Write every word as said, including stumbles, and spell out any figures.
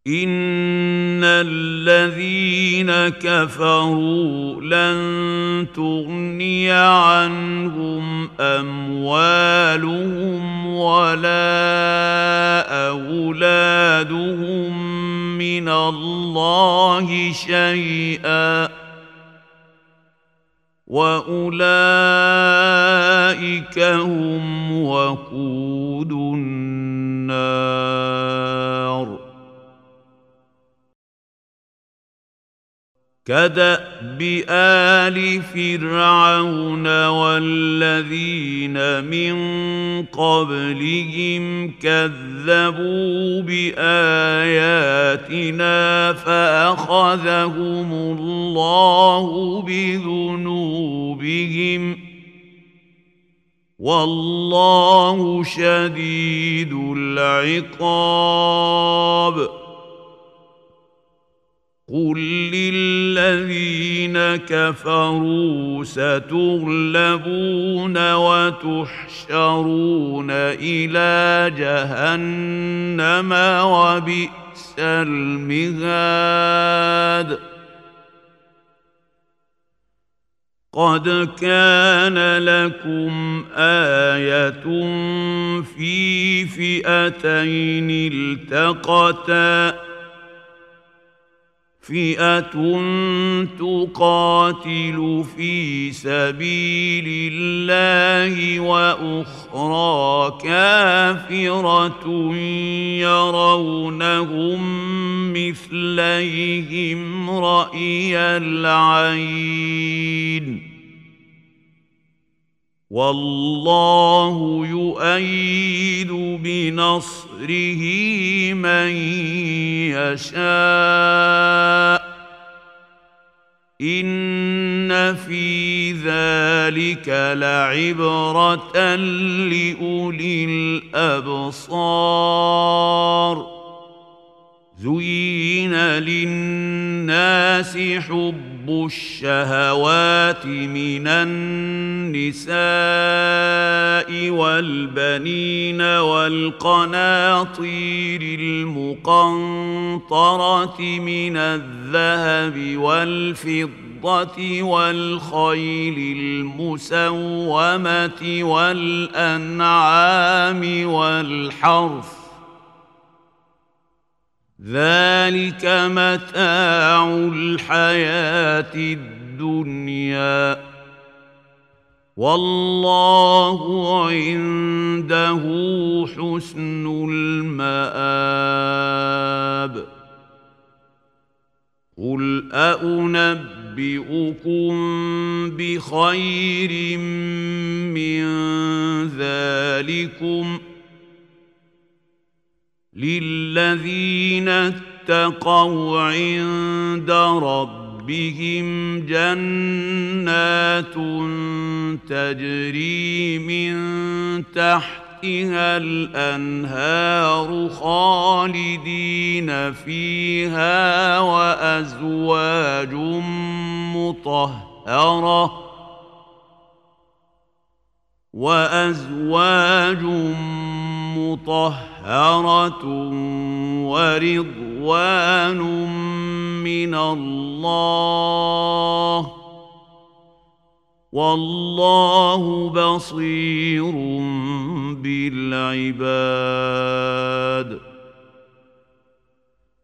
إن الذين كفروا لن تغني عنهم أموالهم ولا أولادهم من الله شيئا وأولئك هم وقود النار. كدأب آل فرعون والذين من قبلهم كذبوا بآياتنا فأخذهم الله بذنوبهم والله شديد العقاب. قل للذين كفروا ستغلبون وتحشرون إلى جهنم وبئس المهاد. قد كان لكم آية في فئتين التقتا فئة تقاتل في سبيل الله وأخرى كافرة يرونهم مثليهم رأي العين والله يؤيد بنصره من يشاء إن في ذلك لعبرة لأولي الأبصار. زين للناس حب الشهوات من النساء والبنين والقناطير المقنطرة من الذهب والفضة والخيل المسومة والأنعام والحرث ذلك متاع الحياة الدنيا والله عنده حسن المآب. قل أنبئكم بخير من ذلكم للذين اتقوا عند ربهم جنات تجري من تحتها الأنهار خالدين فيها وأزواج مطهرة وأزواج مطهرة ورضوان من الله والله بصير بالعباد.